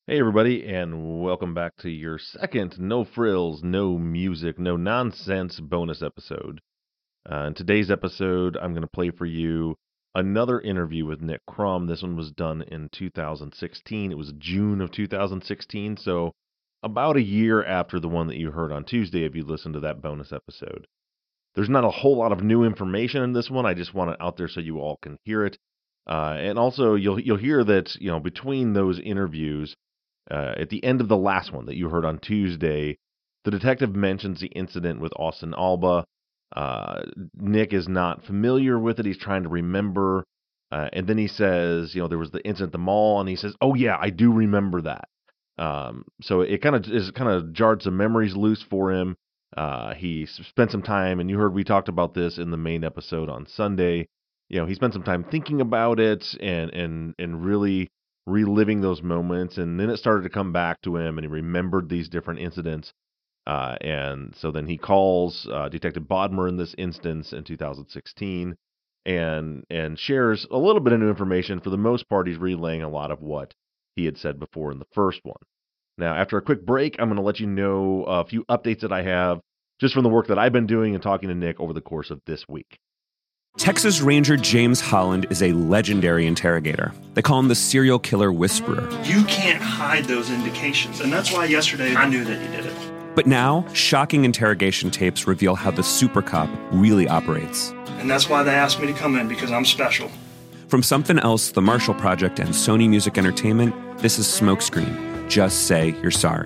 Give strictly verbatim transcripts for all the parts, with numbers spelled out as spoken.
Hey, everybody, and welcome back to your second no frills, no music, no nonsense bonus episode. Uh, in today's episode, I'm going to play for you another interview with Nick Crumb. This one was done in two thousand sixteen. It was June of two thousand sixteen, so about a year after the one that you heard on Tuesday if you listened to that bonus episode. There's not a whole lot of new information in this one. I just want it out there so you all can hear it. Uh, and also, you'll you'll hear that you know between those interviews, uh, at the end of the last one that you heard on Tuesday, the detective mentions the incident with Austin Alba. Uh, Nick is not familiar with it. He's trying to remember. Uh, and then he says, you know, there was the incident at the mall, and he says, oh, yeah, I do remember that. Um, so it kind of is kind of jarred some memories loose for him. Uh, he spent some time, and you heard we talked about this in the main episode on Sunday. You know, he spent some time thinking about it and and and really reliving those moments, and then it started to come back to him, and he remembered these different incidents. Uh, and so then he calls uh, Detective Bodmer in this instance in two thousand sixteen, and and shares a little bit of new information. For the most part, he's relaying a lot of what he had said before in the first one. Now, after a quick break, I'm going to let you know a few updates that I have just from the work that I've been doing and talking to Nick over the course of this week. Texas Ranger James Holland is a legendary interrogator. They call him the serial killer whisperer. You can't hide those indications, and that's why yesterday I knew that you did it. But now, shocking interrogation tapes reveal how the super cop really operates. And that's why they asked me to come in, because I'm special. From Something Else, The Marshall Project, and Sony Music Entertainment, this is Smokescreen. Just say you're sorry.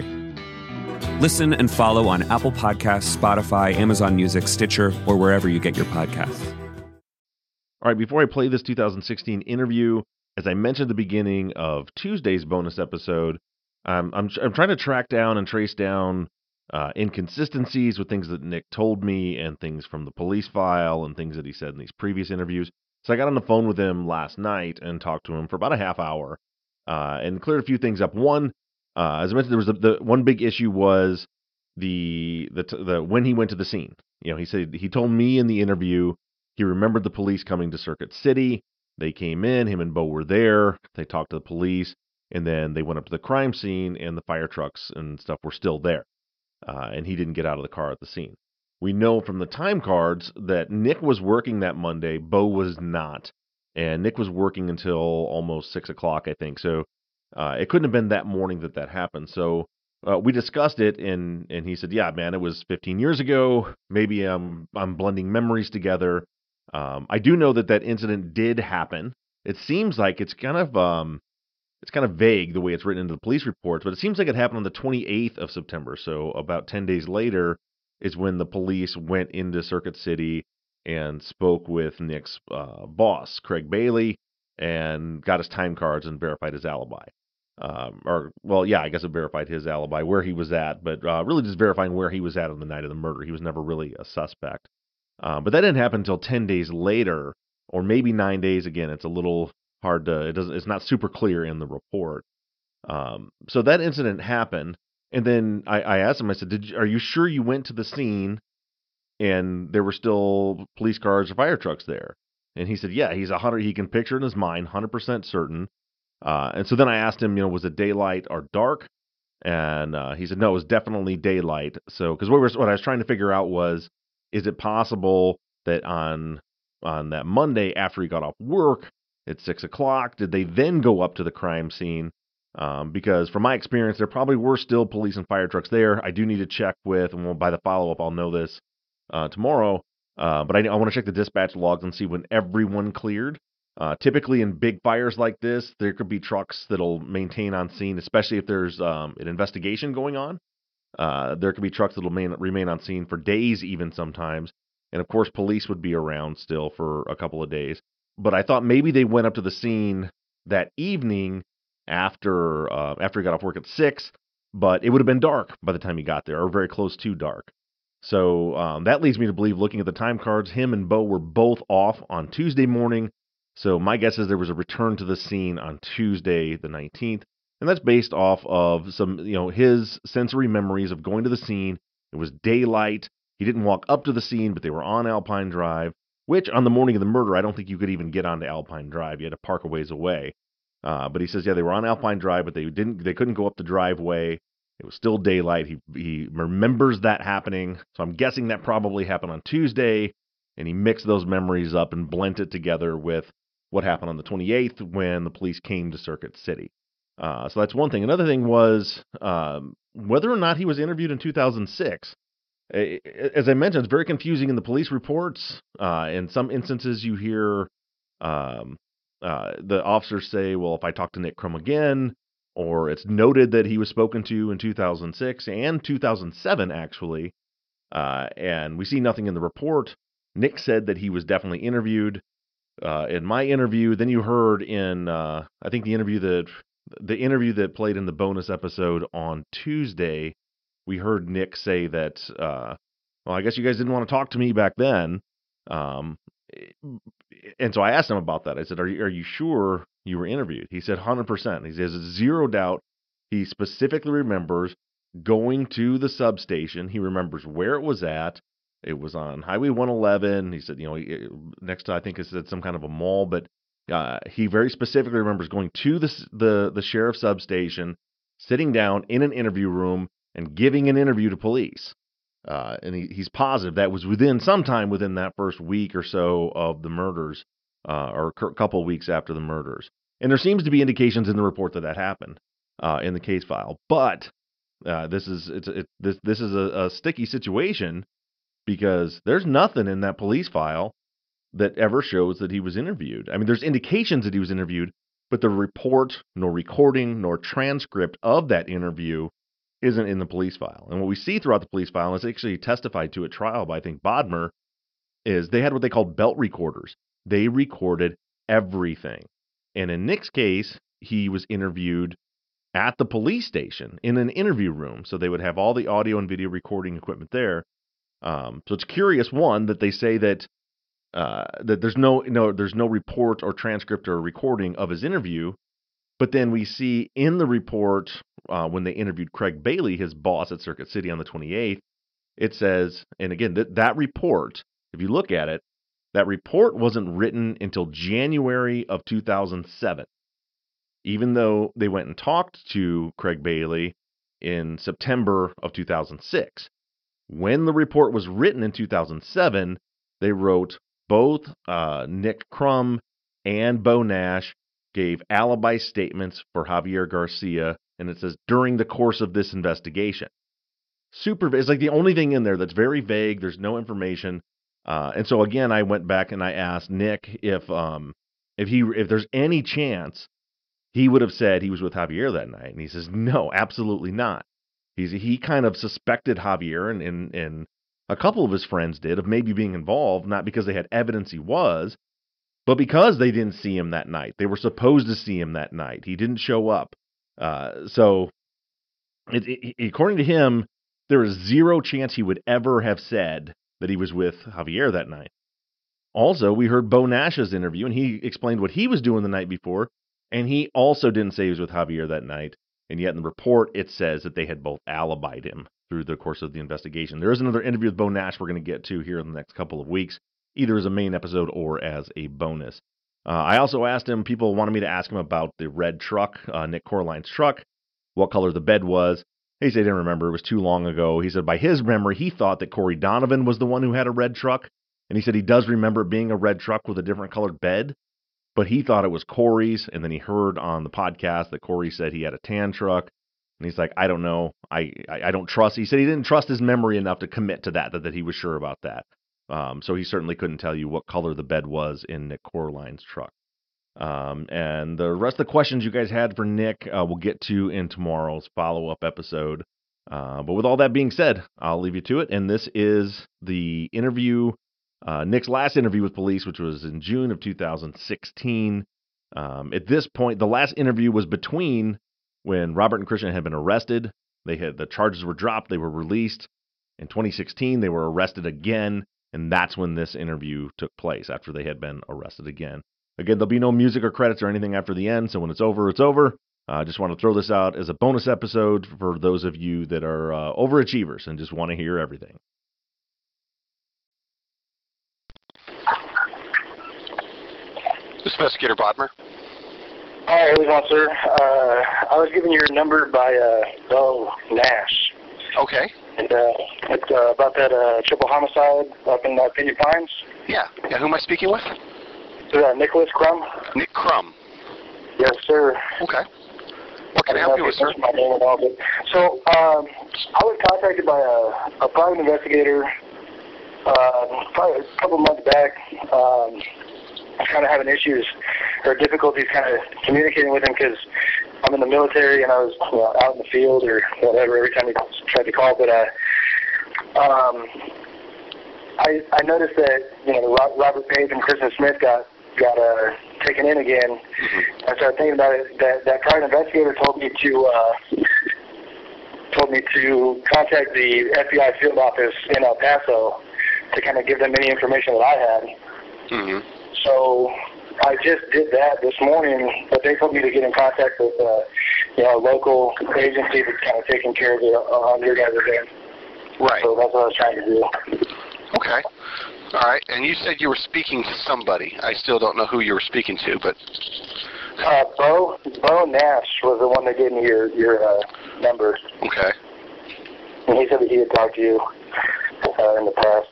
Listen and follow on Apple Podcasts, Spotify, Amazon Music, Stitcher, or wherever you get your podcasts. All right, before I play this two thousand sixteen interview, as I mentioned at the beginning of Tuesday's bonus episode, um, I'm I'm trying to track down and trace down uh, inconsistencies with things that Nick told me and things from the police file and things that he said in these previous interviews. So I got on the phone with him last night and talked to him for about a half hour uh, and cleared a few things up. One, uh, as I mentioned, there was the, the one big issue was the the the when he went to the scene. You know, he said he told me in the interview. He remembered the police coming to Circuit City. They came in. Him and Bo were there. They talked to the police. And then they went up to the crime scene, and the fire trucks and stuff were still there. Uh, and he didn't get out of the car at the scene. We know from the time cards that Nick was working that Monday. Bo was not. And Nick was working until almost six o'clock, I think. So uh, it couldn't have been that morning that that happened. So uh, we discussed it, and, and he said, yeah, man, it was fifteen years ago. Maybe I'm, I'm blending memories together. Um, I do know that that incident did happen. It seems like it's kind of um, it's kind of vague the way it's written into the police reports, but it seems like it happened on the twenty-eighth of September. So about ten days later is when the police went into Circuit City and spoke with Nick's uh, boss, Craig Bailey, and got his time cards and verified his alibi. Um, or, well, yeah, I guess it verified his alibi, where he was at, but uh, really just verifying where he was at on the night of the murder. He was never really a suspect. Uh, but that didn't happen until ten days later, or maybe nine days. Again, it's a little hard to, it doesn't, it's not super clear in the report. Um, so that incident happened, and then I, I asked him, I said, Did you, are you sure you went to the scene and there were still police cars or fire trucks there? And he said, yeah, he's a hundred, he can picture it in his mind, one hundred percent certain. Uh, and so then I asked him, you know, was it daylight or dark? And uh, he said, no, it was definitely daylight. So, because what, what I was trying to figure out was, is it possible that on on that Monday after he got off work at six o'clock, did they then go up to the crime scene? Um, because from my experience, there probably were still police and fire trucks there. I do need to check with, and we'll, by the follow-up, I'll know this uh, tomorrow. Uh, but I, I want to check the dispatch logs and see when everyone cleared. Uh, typically in big fires like this, there could be trucks that'll maintain on scene, especially if there's um, an investigation going on. Uh, there could be trucks that will remain, remain on scene for days even sometimes. And, of course, police would be around still for a couple of days. But I thought maybe they went up to the scene that evening after uh, after he got off work at six, but it would have been dark by the time he got there, or very close to dark. So um, that leads me to believe, looking at the time cards, him and Bo were both off on Tuesday morning. So my guess is there was a return to the scene on Tuesday the nineteenth. And that's based off of some, you know, his sensory memories of going to the scene. It was daylight. He didn't walk up to the scene, but they were on Alpine Drive, which on the morning of the murder, I don't think you could even get onto Alpine Drive. You had to park a ways away. Uh, but he says, yeah, they were on Alpine Drive, but they didn't, they couldn't go up the driveway. It was still daylight. He he remembers that happening. So I'm guessing that probably happened on Tuesday, and he mixed those memories up and blent it together with what happened on the twenty-eighth when the police came to Circuit City. Uh, so that's one thing. Another thing was um, whether or not he was interviewed in two thousand six. As I mentioned, it's very confusing in the police reports. Uh, in some instances, you hear um, uh, the officers say, well, if I talk to Nick Crum again, or it's noted that he was spoken to in two thousand six and two thousand seven, actually, uh, and we see nothing in the report. Nick said that he was definitely interviewed. Uh, in my interview, then you heard in, uh, I think the interview that the interview that played in the bonus episode on Tuesday, we heard Nick say that, uh, well, I guess you guys didn't want to talk to me back then. Um, and so I asked him about that. I said, are you, are you sure you were interviewed? He said one hundred percent. He says zero doubt. He specifically remembers going to the substation. He remembers where it was at. It was on Highway one eleven. He said, you know, next to, I think it said some kind of a mall, but uh, he very specifically remembers going to the, the, the sheriff's substation, sitting down in an interview room and giving an interview to police. Uh, and he, he's positive that was within sometime within that first week or so of the murders, uh, or a couple of weeks after the murders. And there seems to be indications in the report that that happened uh, in the case file. But uh, this is it's it, this this is a, a sticky situation, because there's nothing in that police file that ever shows that he was interviewed. I mean, there's indications that he was interviewed, but the report, nor recording, nor transcript of that interview isn't in the police file. And what we see throughout the police file, and it's actually testified to at trial by, I think, Bodmer, is they had what they called belt recorders. They recorded everything. And in Nick's case, he was interviewed at the police station in an interview room. So they would have all the audio and video recording equipment there. Um, so it's curious, one, that they say that uh, that there's no no there's no report or transcript or recording of his interview, but then we see in the report uh, when they interviewed Craig Bailey, his boss at Circuit City, on the twenty-eighth, it says, and again that that report, if you look at it, that report wasn't written until January of two thousand seven, even though they went and talked to Craig Bailey in September of two thousand six. When the report was written in two thousand seven, they wrote both uh, Nick Crum and Bo Nash gave alibi statements for Javier Garcia, and it says during the course of this investigation. Super, it's like the only thing in there that's very vague. There's no information, uh, and so again, I went back and I asked Nick if um, if he if there's any chance he would have said he was with Javier that night, and he says no, absolutely not. He's, he kind of suspected Javier, and, and, and a couple of his friends did, of maybe being involved, not because they had evidence he was, but because they didn't see him that night. They were supposed to see him that night. He didn't show up. Uh, so, it, it, according to him, there is zero chance he would ever have said that he was with Javier that night. Also, we heard Bo Nash's interview, and he explained what he was doing the night before, and he also didn't say he was with Javier that night. And yet in the report, it says that they had both alibied him through the course of the investigation. There is another interview with Bo Nash we're going to get to here in the next couple of weeks, either as a main episode or as a bonus. Uh, I also asked him, people wanted me to ask him about the red truck, uh, Nick Corline's truck, what color the bed was. He said he didn't remember. It was too long ago. He said by his memory, he thought that Corey Donovan was the one who had a red truck. And he said he does remember it being a red truck with a different colored bed, but he thought it was Corey's. And then he heard on the podcast that Corey said he had a tan truck. And he's like, I don't know. I, I, I don't trust. He said he didn't trust his memory enough to commit to that, that, that he was sure about that. Um, so he certainly couldn't tell you what color the bed was in Nick Corline's truck. Um, and the rest of the questions you guys had for Nick, uh, we'll get to in tomorrow's follow-up episode. Uh, but with all that being said, I'll leave you to it. And this is the interview, uh, Nick's last interview with police, which was in June of two thousand sixteen. Um, at this point, the last interview was between when Robert and Christian had been arrested. They had, the charges were dropped. They were released. In twenty sixteen, they were arrested again. And that's when this interview took place, after they had been arrested again. Again, there'll be no music or credits or anything after the end, so when it's over, it's over. I uh, just want to throw this out as a bonus episode for those of you that are uh, overachievers and just want to hear everything. This is Investigator Bodmer. Hi, how on, sir? Uh, I was given your number by uh, Bo Nash. Okay. And uh, it's uh, about that uh, triple homicide up in uh, Pinyon Pines. Yeah. Yeah. Who am I speaking with? Uh, Nicholas Crum. Nick Crum. Yes, sir. Okay. What can I, I help you with, sir? My name and all, but so um, I was contacted by a, a private investigator uh, probably a couple months back. Um, kind of having issues or difficulties kind of communicating with him because I'm in the military and I was you know, out in the field or whatever every time he tried to call. But uh, um, I, I noticed that you know Robert Page and Kristen Smith got got uh, taken in again. Mm-hmm. I started thinking about it. That that private investigator told me to uh, told me to contact the F B I field office in El Paso to kind of give them any information that I had. Mm-hmm. So I just did that this morning, but they told me to get in contact with uh, you know a local agency that's kind of taking care of it on your guys' end. Right. So that's what I was trying to do. Okay. All right. And you said you were speaking to somebody. I still don't know who you were speaking to, but uh, Bo Bo Nash was the one that gave me your your uh, number. Okay. And he said that he had talked to you uh, in the past.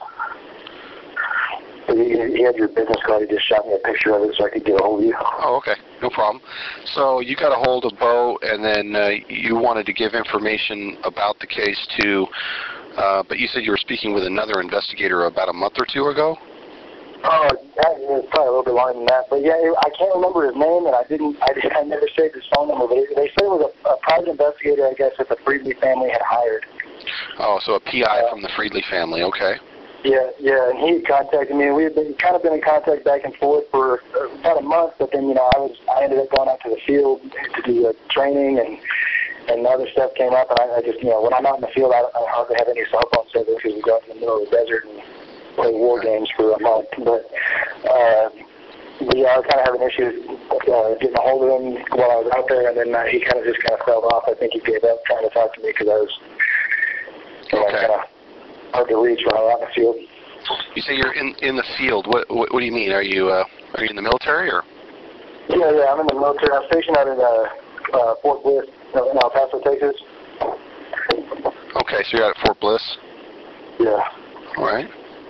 He, he had your business card. He just shot me a picture of it so I could get a hold of you. Oh, okay. No problem. So you got a hold of Bo, and then uh, you wanted to give information about the case to, uh, but you said you were speaking with another investigator about a month or two ago? Oh, that was probably a little bit longer than that. But yeah, I can't remember his name, and I didn't, I, I never saved his phone number, but they said it was a, a private investigator, I guess, that the Friedley family had hired. Oh, so a P I uh, from the Friedley family. Okay. Yeah, yeah, and he contacted me, and we had been kind of been in contact back and forth for about a month. But then, you know, I was I ended up going out to the field to do uh, training, and and other stuff came up. And I, I just, you know, when I'm out in the field, I, I hardly have any cell phone service because we go out in the middle of the desert and play war games for a month. But uh, we are kind of having issues uh, getting a hold of him while I was out there, and then uh, he kind of just kind of fell off. I think he gave up trying to talk to me because I was, you know, okay. kind of hard to reach when I'm out in the field. You say you're in in the field. What what, what do you mean? Are you uh, are you in the military or? Yeah, yeah, I'm in the military. I'm stationed out in uh, uh, Fort Bliss, in El Paso, Texas. Okay, so you're out at Fort Bliss. Yeah. All right.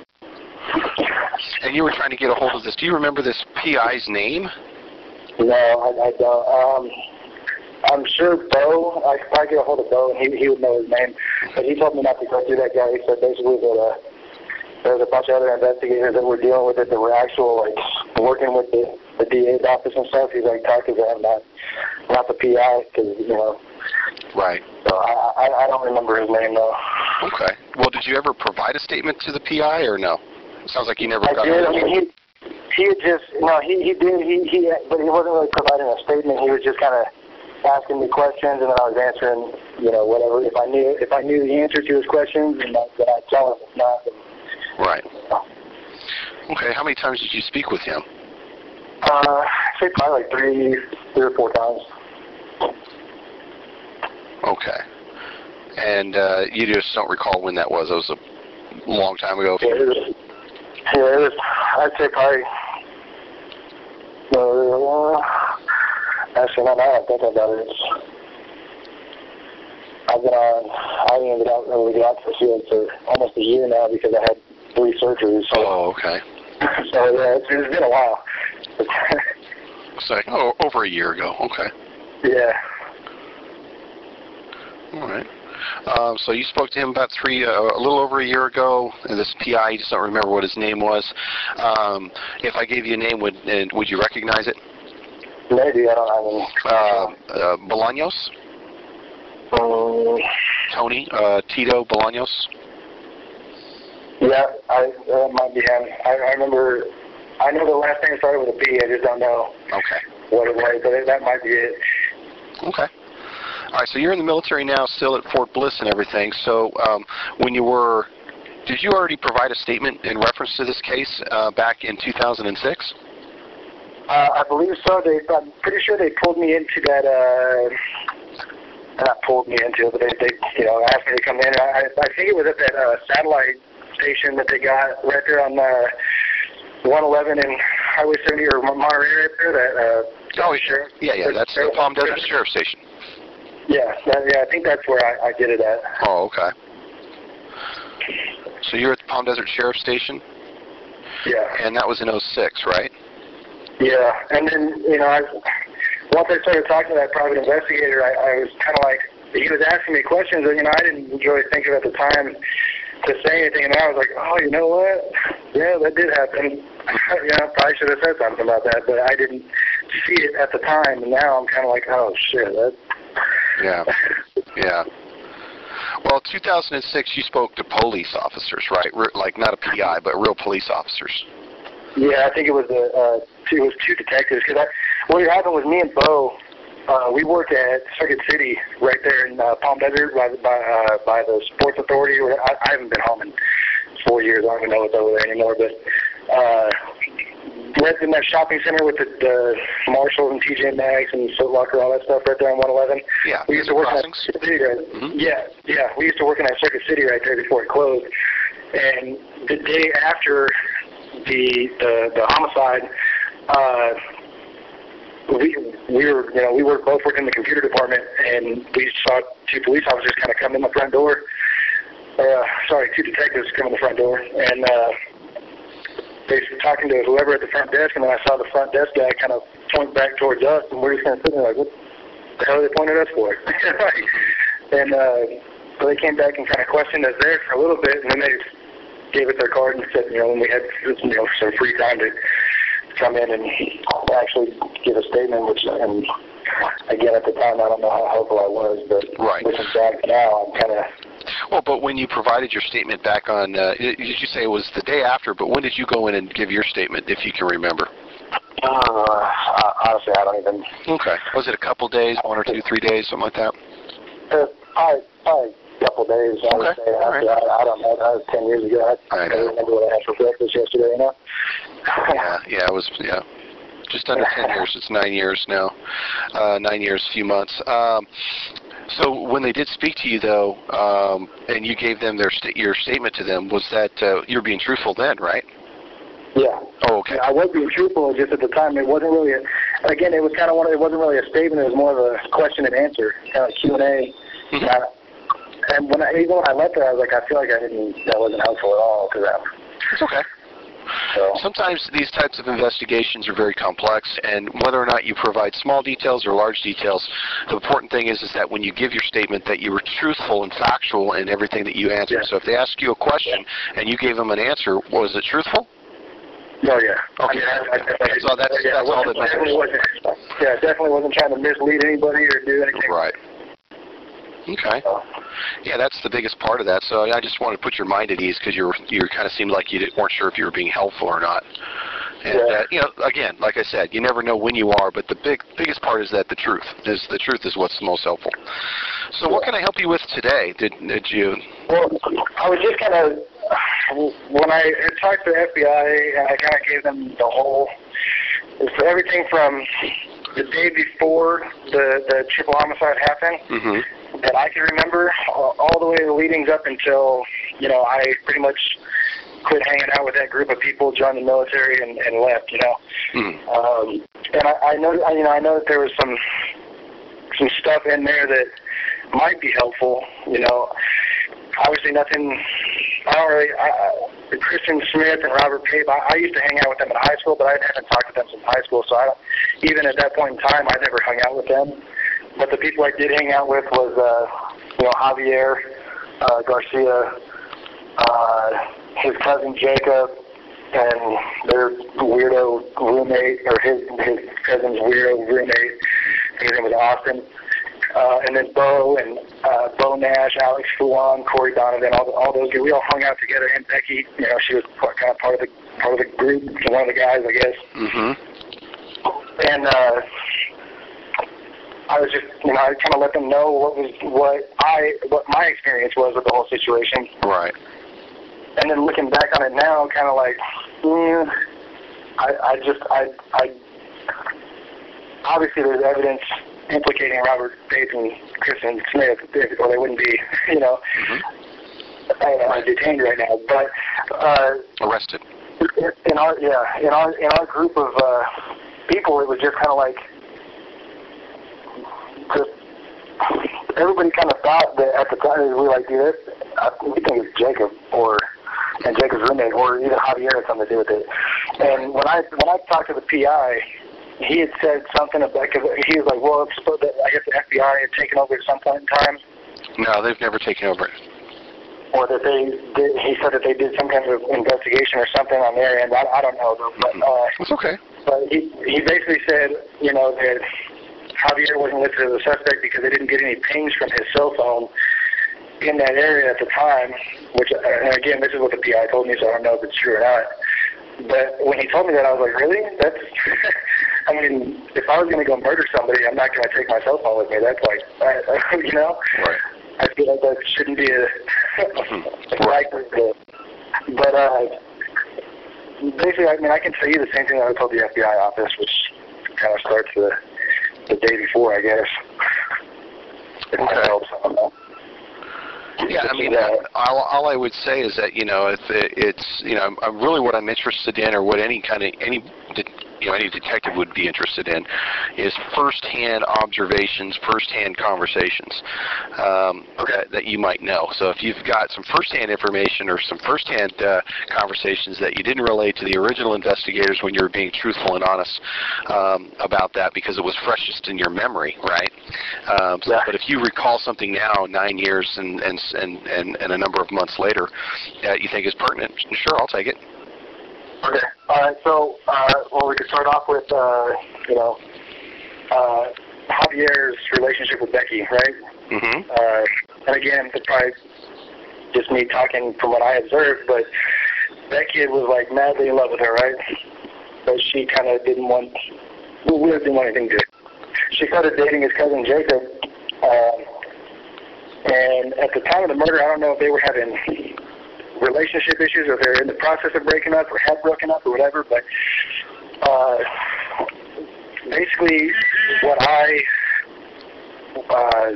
And you were trying to get a hold of this. Do you remember this P I's name? No, I, I don't. Um, I'm sure Bo, I could probably get a hold of Bo, and he, he would know his name. But he told me not to go through that guy. He said basically that uh, there was a bunch of other investigators that were dealing with it that were actual, like, working with the, the D A's office and stuff. He's like, talk to them, not, not the P I, because, you know. Right. So I, I, I don't remember his name, though. Okay. Well, did you ever provide a statement to the P I, or no? It sounds like you never I got did. it. I mean, he, he had just, no, he, he did, he, he, but he wasn't really providing a statement. He was just kind of asking me questions, and then I was answering, you know, whatever. If I knew, if I knew the answer to his questions, then I'd tell him. If not, then, right. Okay. How many times did you speak with him? Uh, I say probably like three, three or four times. Okay. And uh, you just don't recall when that was? It was a long time ago. Yeah, it was. Yeah, it was. I'd say probably. Uh, Actually, not now I think about it. It's, I've been on, I haven't even been out, really been out to the field for almost a year now because I had three surgeries. So, oh, okay. So, yeah, it's, it's been a while. It's like, oh, over a year ago. Okay. Yeah. All right. Um, so you spoke to him about three, uh, a little over a year ago, and this P I, you just don't remember what his name was. Um, if I gave you a name, would, uh, would you recognize it? Maybe, I don't know. Uh, uh, Bolaños? Um, Tony, uh, Tito Bolaños? Yeah, I, that might be him. I, I remember, I know the last name started with a B, I just don't know okay. what it was, but that might be it. Okay. All right, so you're in the military now, still at Fort Bliss and everything. So um, when you were, did you already provide a statement in reference to this case uh, back in two thousand six? Uh, I believe so. They, I'm pretty sure they pulled me into that, uh, not pulled me into it, but they, they you know, asked me to come in. I, I think it was at that uh, satellite station that they got right there on uh, one eleven and Highway seventy or Monterey right there, that uh, Oh, sure. Yeah, yeah, that's the Palm Desert Sheriff Station. Yeah, that, yeah, I think that's where I, I did it at. Oh, okay. So you're at the Palm Desert Sheriff Station? Yeah. And that was in oh six, right? Yeah, and then, you know, I, once I started talking to that private investigator, I, I was kind of like, he was asking me questions that, you know, I didn't really think of at the time to say anything, and I was like, oh, you know what? Yeah, that did happen. You know, I probably should have said something about that, but I didn't see it at the time, and now I'm kind of like, oh, shit. That... Yeah, yeah. Well, two thousand six, you spoke to police officers, right? Like, not a P I, but real police officers. Yeah, I think it was a, uh, two, it was two detectives, because what happened was me and Bo, Uh, we worked at Circuit City right there in uh, Palm Desert by, by, uh, by the Sports Authority. I, I haven't been home in four years. I don't even know what's over there anymore. But uh, right in that shopping center with the, the Marshalls and T J Maxx and Foot Locker, all that stuff right there on one eleven. Yeah, we used to work in that crossings. City right, mm-hmm. Yeah, yeah. We used to work in that Circuit City right there before it closed. And the day after the the, the homicide, uh, we we were you know we were both working in the computer department, and we saw two police officers kind of come in the front door. Uh, sorry, two detectives come in the front door, and uh, they were talking to whoever at the front desk, and then I saw the front desk guy kind of point back towards us, and we're just kind of sitting there like, what the hell are they pointing at us for? and uh, so they came back and kind of questioned us there for a little bit, and then they gave us their card and said, you know, when we had you know some free time to come in and actually give a statement, which, and again, at the time, I don't know how helpful I was, but right. looking back now, I'm kind of... Well, but when you provided your statement back on, uh, did you say it was the day after, but when did you go in and give your statement, if you can remember? Uh, honestly, I don't even... Okay. Was it a couple days, one or two, three days, something like that? Uh, probably, probably a couple days, I would okay. say. After, right. I, I don't know, that was ten years ago. I, I, I don't remember what I had for breakfast yesterday, you know? yeah, yeah, it was, yeah. Just under ten years. It's nine years now. Uh, nine years, few months. Um, so when they did speak to you, though, um, and you gave them their sta- your statement to them, was that uh, you were being truthful then, right? Yeah. Oh, okay. I was being truthful, just at the time. It wasn't really, a, again, it was kind of one. Of, it wasn't really a statement. It was more of a question and answer, kind of Q and A. Mm-hmm. Uh, and when I, even when I left there, I was like, I feel like I didn't. That wasn't helpful at all to them. It's okay. So. Sometimes these types of investigations are very complex, and whether or not you provide small details or large details, the important thing is, is that when you give your statement that you were truthful and factual in everything that you answered. Yeah. So if they ask you a question and you gave them an answer, was it truthful? Oh, yeah. Okay. I mean, I, I, I, so that's, yeah, that's all that definitely matters. wasn't, yeah, definitely wasn't trying to mislead anybody or do anything. Right. Okay. Yeah, that's the biggest part of that. So I just wanted to put your mind at ease because you were, you kind of seemed like you weren't sure if you were being helpful or not. And yeah. uh, you know, again, like I said, you never know when you are, but the big biggest part is that the truth is the truth is what's most helpful. So, what can I help you with today? Did did you? Well, I was just kind of when I had talked to the F B I, and I kind of gave them the whole, it's everything from the day before the the triple homicide happened. Mm-hmm. That I can remember, all, all the way leading up until, you know, I pretty much quit hanging out with that group of people, joined the military, and, and left, you know. Mm-hmm. Um, and I, I know, I, you know, I know that there was some some stuff in there that might be helpful, you know. Obviously, nothing. I don't really. I, I, Christian Smith and Robert Pape, I, I used to hang out with them in high school, but I haven't talked to them since high school. So I don't, even at that point in time, I never hung out with them. But the people I did hang out with was, uh, you know, Javier uh, Garcia, uh, his cousin Jacob, and their weirdo roommate, or his his cousin's weirdo roommate. His name was Austin. Uh, and then Bo and uh, Bo Nash, Alex Fuan, Corey Donovan, all, all those guys. We all hung out together. And Becky, you know, she was part, kind of part of the part of the group, one of the guys, I guess. Mm-hmm. And uh, I was just, you know, I kind of let them know what was what I what my experience was with the whole situation. Right. And then looking back on it now, kind of like, mm, I, I just, I, I, obviously there's evidence implicating Robert Pape and Christian Smith, or they wouldn't be, you know, mm-hmm. uh, detained right now. But uh, arrested. In our, yeah, in our in our group of uh, people, it was just kind of like, just everybody kind of thought that at the time we were like, dude, I, we think it's Jacob or and Jacob's roommate or either Javier had something to do with it. And when I when I talked to the P I, he had said something about, cause he was like, well, it's supposed that I guess the F B I had taken over at some point in time. No, they've never taken over. Or that they did, he said that they did some kind of investigation or something on their end. I, I don't know, though. But, uh, That's okay. But he, he basically said, you know, that Javier wasn't listed as a suspect because they didn't get any pings from his cell phone in that area at the time, which, and again, this is what the P I told me, so I don't know if it's true or not. But when he told me that, I was like, really? That's, I mean, if I was going to go murder somebody, I'm not going to take my cell phone with me. That's like, I, you know? Right. I feel like that shouldn't be a, a right thing to do. But uh, basically, I mean, I can tell you the same thing that I told the F B I office, which kind of starts the, the day before, I guess. If Okay. that helps, I don't know. Yeah, I mean, uh, all, all I would say is that, you know, if it, it's, you know, I'm really what I'm interested in, or what any kind of, any, you know, any detective would be interested in, is first-hand observations, first-hand conversations um, that, that you might know. So if you've got some first-hand information or some first-hand uh, conversations that you didn't relate to the original investigators when you were being truthful and honest um, about that because it was freshest in your memory, right? Um, so, Yeah. But if you recall something now, nine years and and and, and, and a number of months later, that you think is pertinent, sure, I'll take it. Okay. All right. So, uh, well, we could start off with, uh, you know, uh, Javier's relationship with Becky, right? Mm-hmm. Uh, and again, it's probably just me talking from what I observed, but that kid was like madly in love with her, right? But she kind of didn't want, well, we didn't want anything to do. She started dating his cousin Jacob, uh, and at the time of the murder, I don't know if they were having relationship issues or they're in the process of breaking up or have broken up or whatever, but uh, basically what I, uh,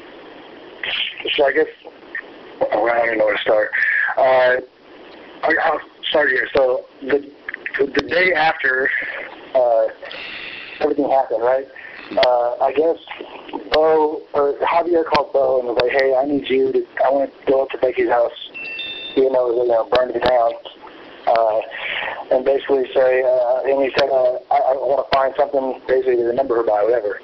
so I guess, well, I don't even know where to start. Uh, I, I'll start here. So the, the day after uh, everything happened, right, uh, I guess Bo, or Javier called Bo and was like, hey, I need you to, I want to go up to Becky's house, even though it was, you know, burned to the ground, uh, and basically say, uh, and he said, uh, I, I want to find something basically to remember her by, whatever.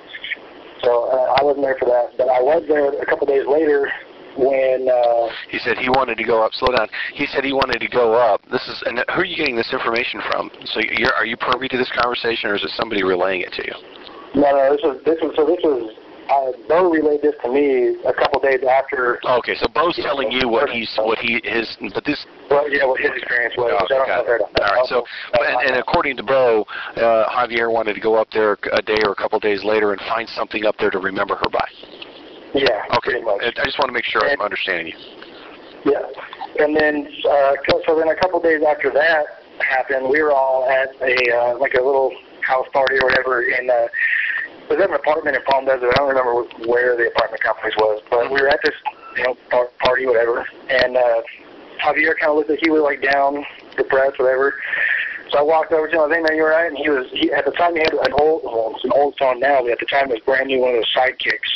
So uh, I wasn't there for that, but I was there a couple days later when... Uh, he said he wanted to go up. Slow down. He said he wanted to go up. This is, and who are you getting this information from? So you're, are you privy to this conversation, or is it somebody relaying it to you? No, no, this was, this was, so this was, uh, Bo relayed this to me a couple days after. Okay, so Bo's telling you what he's, what he, his, but this... Well, yeah, what his experience was. Oh, which I don't got know it. if I heard All right, so, and, and according to Bo, uh, Javier wanted to go up there a day or a couple days later and find something up there to remember her by. Yeah, Okay, pretty much. I just want to make sure And, I'm understanding you. Yeah, and then, uh, so then a couple days after that happened, we were all at a, uh, like a little house party or whatever in, uh, it was at an apartment in Palm Desert. I don't remember where the apartment complex was, but we were at this, you know, par- party, whatever. And uh, Javier kind of looked like he was like down, depressed, whatever. So I walked over to him. I was like, "Hey, man, you all right?" And he was, he, at the time, he had an old, well, it's an old phone now, but at the time it was brand new, one of those sidekicks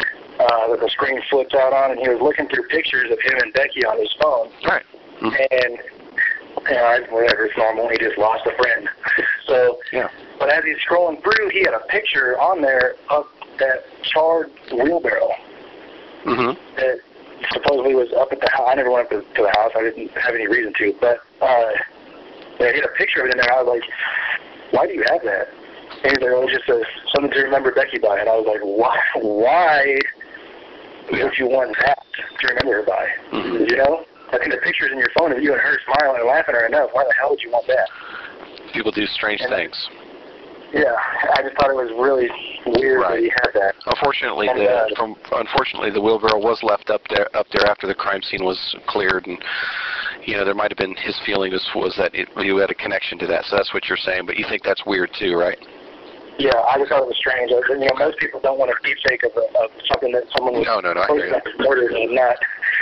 uh, that the screen flips out on. And he was looking through pictures of him and Becky on his phone. All right. Mm-hmm. And you know, I, whatever, it's normal. He just lost a friend. So. Yeah. But as he's scrolling through, he had a picture on there of that charred wheelbarrow Mm-hmm. that supposedly was up at the house. I never went up to, to the house. I didn't have any reason to. But uh, yeah, he had a picture of it in there. I was like, why do you have that? And he's like, oh, it's just a, something to remember Becky by. And I was like, why, why Yeah. would you want that to remember her by? Mm-hmm. You know? I think the picture's in your phone of you and her smiling and laughing at her enough. Why the hell would you want that? People do strange And things. Yeah, I just thought it was really weird Right. that he had that. Unfortunately, And, the uh, from unfortunately the wheelbarrow was left up there up there after the crime scene was cleared, and you know there might have been his feeling was was that it, you had a connection to that. So that's what you're saying, but you think that's weird too, right? Yeah, I just thought it was strange. I, you know, most people don't want a keepsake of, a, of something that someone was No, no, no, I hear you. murdered and not,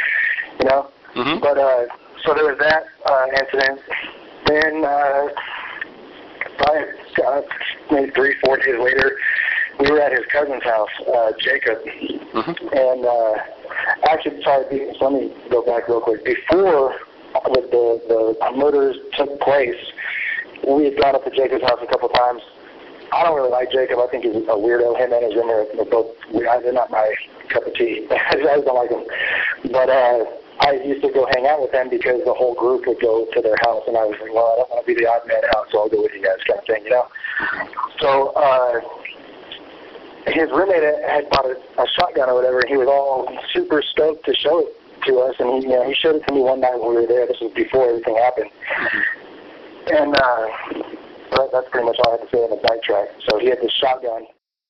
you know. Mm-hmm. But uh, so there was that uh, incident. Then uh, probably uh, maybe three, four days later, we were at his cousin's house, uh, Jacob, Mm-hmm. and uh, actually, sorry, be- let me go back real quick. Before the, the, the murders took place, we had gone up to Jacob's house a couple times. I don't really like Jacob. I think he's a weirdo. Him and his roommate are both weird. They're not my cup of tea. I just don't like him. But uh, I used to go hang out with them because the whole group would go to their house, and I was like, well, I don't want to be the odd man out, so I'll go with you guys, kind of thing, you know. So uh, his roommate had bought a, a shotgun or whatever, and he was all super stoked to show it to us, and he, you know, he showed it to me one night when we were there. This was before everything happened. And uh, that, that's pretty much all I had to say on the backtrack. So he had this shotgun.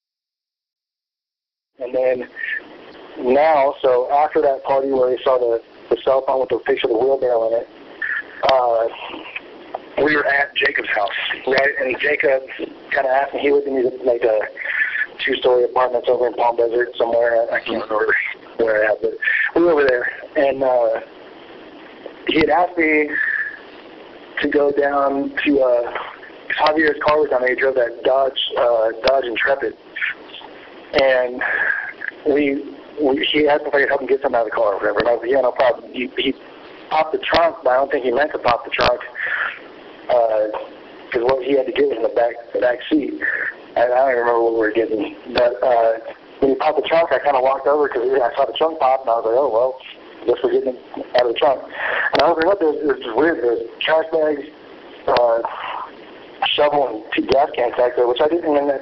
And then now, so after that party where he saw the, the cell phone with the picture of the wheelbarrow in it, uh, we were at Jacob's house, right? And Jacob kind of asked me, he lived in these, like a two-story apartments over in Palm Desert somewhere. I can't remember where at, but we were over there. And uh, he had asked me to go down to uh, Javier's car was down there. He drove that Dodge uh, Dodge Intrepid, and we, we he asked me if I could help him get something out of the car or whatever. And I was like, yeah, no problem. He, he popped the trunk, but I don't think he meant to pop the trunk because uh, what he had to get was in the back the back seat. And I don't even remember what we were getting, but uh, when he popped the trunk, I kind of walked over because I saw the trunk pop, and I was like, oh well. Just for getting it out of the trunk. And I opened it up, there's, there's just weird, there's trash bags, uh, shovel, and two gas cans back there, which I didn't even,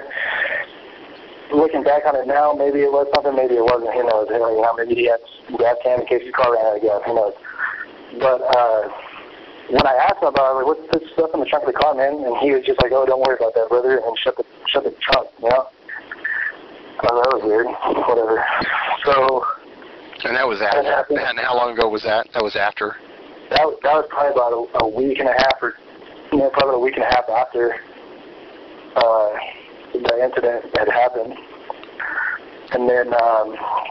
looking back on it now, maybe it was something, maybe it wasn't, who knows, you know, maybe he had a gas can in case his car ran out of gas, who knows. But uh, when I asked him about it, I was like, what's this stuff in the trunk of the car, man? And he was just like, oh, don't worry about that, brother, and shut the, shut the trunk, you know? I was like, that was weird, whatever. So... And that was after. And how long ago was that? That was after. That was, that was probably about a, a week and a half, or you know, probably a week and a half after uh, the incident had happened. And then um,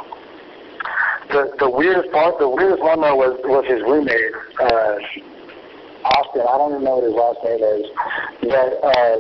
the the weirdest part, the weirdest one though was was his roommate, uh, Austin. I don't even know what his last name is, but uh,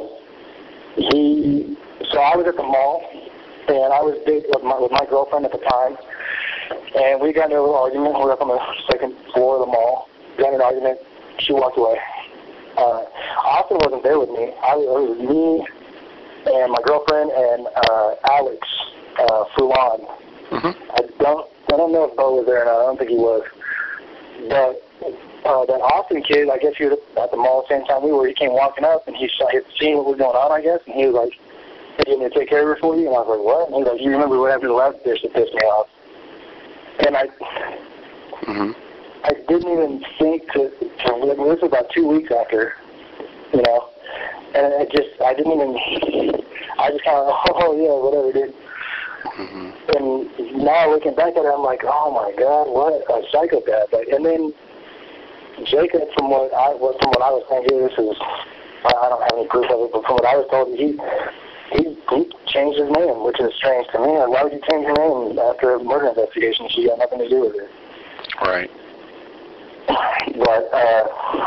he. So I was at the mall, and I was dating with my, with my girlfriend at the time. And we got into a little argument. We were up on the second floor of the mall. We got into an argument. She walked away. Uh, Austin wasn't there with me. I, it was me and my girlfriend and uh, Alex uh, Fulon. Mm-hmm. I don't I don't know if Bo was there or not. I don't think he was. But uh, that Austin kid, I guess he was at the mall at the same time we were. He came walking up, and he saw, he had seen what was going on, I guess. And he was like, hey, you want me to take care of it for you? And I was like, what? And he was like, you remember what happened to the last dish that pissed me off? And I, mm-hmm. I didn't even think to, to, I mean, this was about two weeks after, you know, and it just, I didn't even, I just kind of, oh yeah, whatever, dude. Mm-hmm. And now looking back at it, I'm like, oh my God, what a psychopath. Like, and then Jacob, from what I, from what I was saying here, this is, I don't have any proof of it, but from what I was told, he, He, he changed his name, which is strange to me. Why would you change your name after a murder investigation? She got nothing to do with it. Right. But, uh,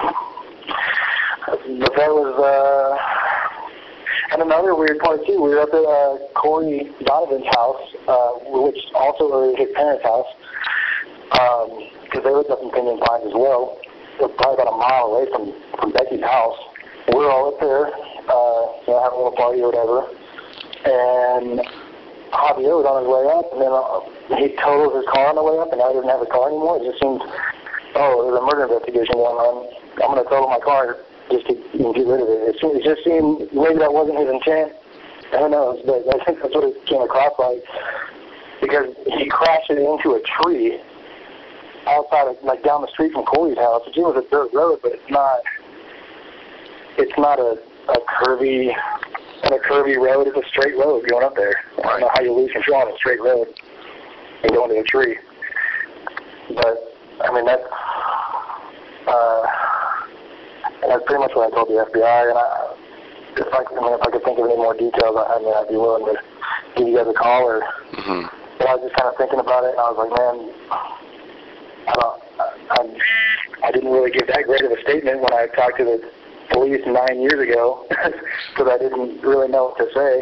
but that was, uh, and another weird part too, we were up at uh, Corey Donovan's house, uh, which also was his parents' house, because um, they lived up in Pinyon Pines as well. They were probably about a mile away from, from Becky's house. We were all up there, uh, you know, having a little party or whatever, and Javier was on his way up, and then uh, he totaled his car on the way up, and now he doesn't have a car anymore. It just seems, oh, there's a murder investigation going on. I'm going to total my car just to you know, get rid of it. It, seemed, it just seemed, maybe that wasn't his intent. Who knows, but I think that's what it came across like, because he crashed it into a tree outside of, like, down the street from Corey's house. It was a dirt road, but it's not... It's not a, a curvy, not a curvy road. It's a straight road going up there. I don't know how you lose control on a straight road and go into a tree. But I mean that's uh, that's pretty much what I told the F B I. And I, if I, I mean, if I could think of any more details, I, I mean, I'd be willing to give you guys a call. Or, mm-hmm. But I was just kind of thinking about it, and I was like, man, I don't, I, I, I didn't really give that great of a statement when I talked to the police nine years ago because I didn't really know what to say.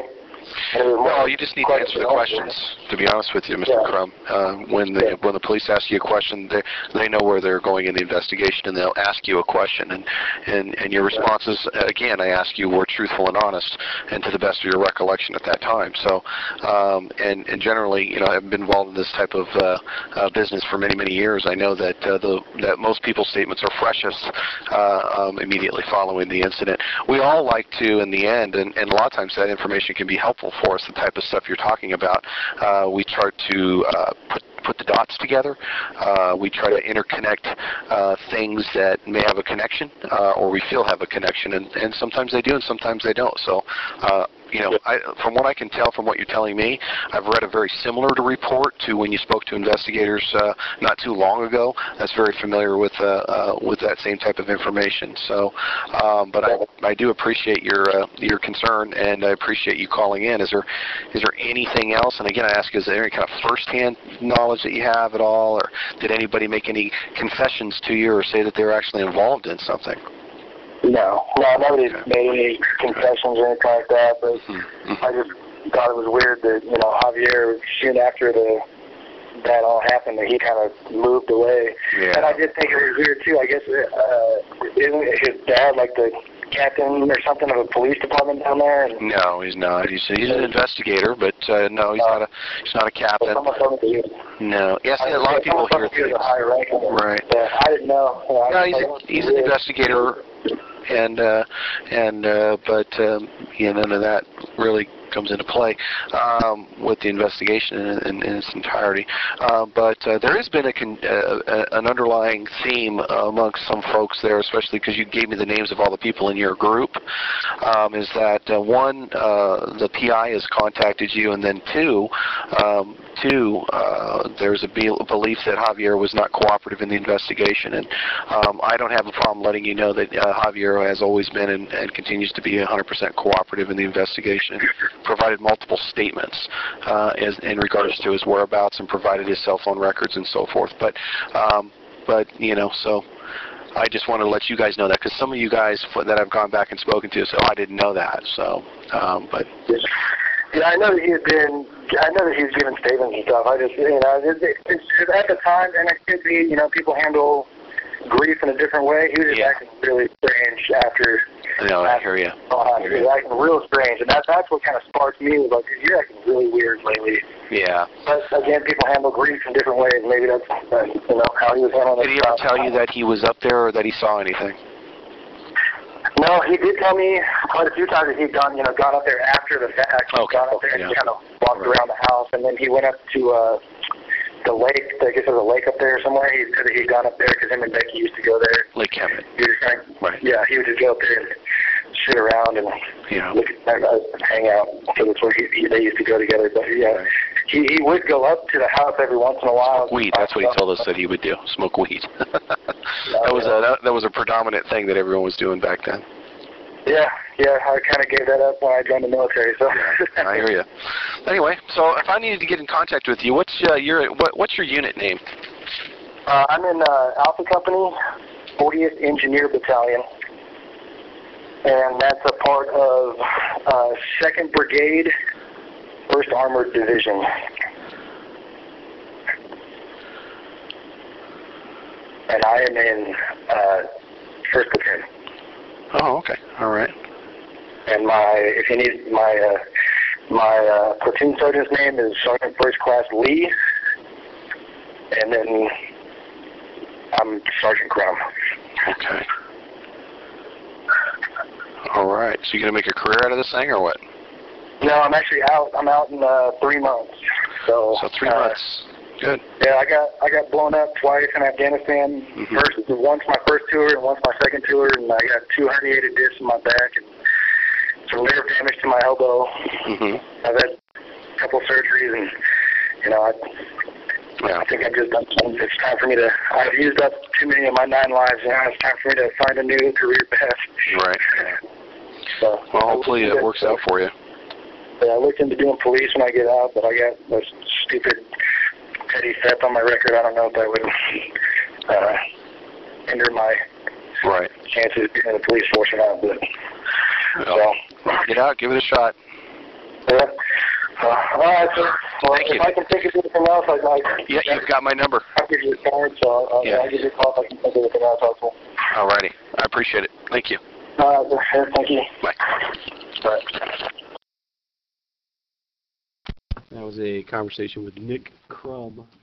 Well, you just need to answer the questions, to be honest with you, Mister Yeah. Crum. Uh, when the when the police ask you a question, they they know where they're going in the investigation, and they'll ask you a question, and and and your responses, again, I ask you, were truthful and honest, and to the best of your recollection at that time. So, um, and and generally, you know, I've been involved in this type of uh, uh, business for many many years. I know that uh, the that most people's statements are freshest uh, um, immediately following the incident. We all like to, in the end, and, and a lot of times that information can be helpful for us, the type of stuff you're talking about. Uh, we try to uh, put put the dots together. Uh, we try to interconnect uh, things that may have a connection uh, or we feel have a connection, and, and sometimes they do and sometimes they don't. So, uh, you know, I, from what I can tell from what you're telling me, I've read a very similar to report to when you spoke to investigators uh, not too long ago. That's very familiar with uh, uh, with that same type of information. So, um, but I, I do appreciate your uh, your concern, and I appreciate you calling in. Is there is there anything else? And again, I ask, is there any kind of firsthand knowledge that you have at all, or did anybody make any confessions to you or say that they were actually involved in something? No, no, nobody made any confessions or anything like that, but Mm-hmm. I just thought it was weird that, you know, Javier, soon after the that all happened, that he kind of moved away. Yeah. And I did think it was weird, too. I guess, uh, isn't his dad like the captain or something of a police department down there? And No, he's not. He's he's an investigator, but uh, no, he's not a he's not a captain. someone told me that he was, No. Yes, a lot of people hear someone told me he was things. a high ranking. Right. Yeah, I didn't know. You know I No, just he's thought it a, was he's an weird. investigator, and uh, and uh, but um, yeah, none of that really comes into play um, with the investigation in, in, in its entirety. Uh, but uh, there has been a con uh, an underlying theme uh, amongst some folks there, especially because you gave me the names of all the people in your group, um, is that uh, one, uh, the P I has contacted you, and then two, um, two, uh, there's a be belief that Javier was not cooperative in the investigation. And um, I don't have a problem letting you know that uh, Javier has always been and, and continues to be one hundred percent cooperative in the investigation. Provided multiple statements uh, as, in regards to his whereabouts, and provided his cell phone records and so forth. But, um, but you know, so I just want to let you guys know that, because some of you guys that I've gone back and spoken to say, "Oh, I didn't know that." So, um, but yeah, I know that he had been. I know that he was giving statements and stuff. I just, you know, it, it, it's, at the time, and it could be, you know, people handle grief in a different way. He was just Yeah. acting really strange after. no, I hear you. Uh, he was acting real strange, and that, that's what kind of sparked me. Was like, you're acting really weird lately. Yeah. But again, people handle grief in different ways. Maybe that's uh, you know how he was handling it. Did he ever tell you that he was up there or that he saw anything? No, he did tell me quite a few times that he'd gone, you know, gone up there after the fact. Okay. Gone up there and Yeah. kind of walked Right. around the house, and then he went up to uh, the lake. I guess there's a lake up there somewhere. He said that he'd gone up there because him and Becky used to go there. Lake Kemet. He was just kind of, Right. Yeah, he would just go up there and sit around and Yeah. look at, uh, hang out. So that's where he, he, they used to go together. But yeah, Right. he, he would go up to the house every once in a while. Weed. That's what he told us that he would do. Smoke weed. that was a that, that was a predominant thing that everyone was doing back then. Yeah, yeah, I kind of gave that up when I joined the military. So I hear you. Anyway, so if I needed to get in contact with you, what's uh, your what, what's your unit name? Uh, I'm in uh, Alpha Company, fortieth Engineer Battalion, and that's a part of uh, second Brigade, first Armored Division. And I am in uh, first Platoon. Oh, okay. All right. And my, if you need my uh, my uh, platoon sergeant's name is Sergeant First Class Lee, and then I'm Sergeant Crum. Okay. All right. So you're gonna make a career out of this thing, or what? No, I'm actually out. I'm out in uh, three months. So, So three uh, months. Good. Yeah, I got I got blown up twice in Afghanistan. Mhm. First, once my first tour, and once my second tour, and I got two herniated discs in my back and some nerve damage to my elbow. Mhm. I've had a couple surgeries, and you know, I, Yeah. I think I'm just done. It's time for me to. I've used up too many of my nine lives. Now it's time for me to find a new career path. Right. So, Well, hopefully it works out for you. Yeah, I looked into doing police when I get out, but I got this stupid petty theft on my record. I don't know if that would uh, hinder my Right. chances of being in the police force or not. But Well, get out, give it a shot. so, yeah. Uh, all right, sir. Well, Thank if you. I can think of anything else, I'd like. Yeah, you've got my number. I'll give you a card, so I'll, Yeah. I'll give you a call if I can think of anything else helpful. All righty. I appreciate it. Thank you. All right, sir. Thank you. Bye. Bye. That was a conversation with Nick Crum.